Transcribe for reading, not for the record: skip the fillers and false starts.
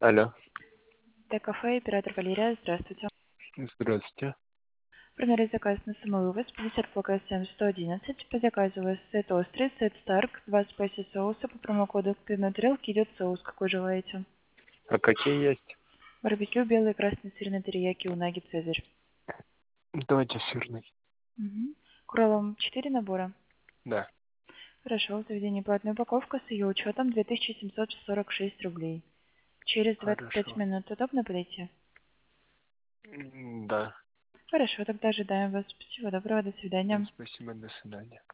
Алло, Т-кафе, оператор Валерия, здравствуйте. здравствуйте. Принять заказ на самовывоз, 50 ПКСМ 111. По заказу у вас сет острый, сет старк, 2 спайси соуса. По промокоду к на тарелке идет соус, какой желаете. А какие есть? Барбекю, белый, красный, сырный, терияки, унаги, цезарь. Давайте сырный. Угу. Кролом 4 набора. Да. Хорошо, в заведении платная упаковка с ее учетом 2746 рублей. Через 25 Хорошо. минут удобно подойти? Да. Хорошо, тогда ожидаем вас. Всего доброго, до свидания. Спасибо, до свидания.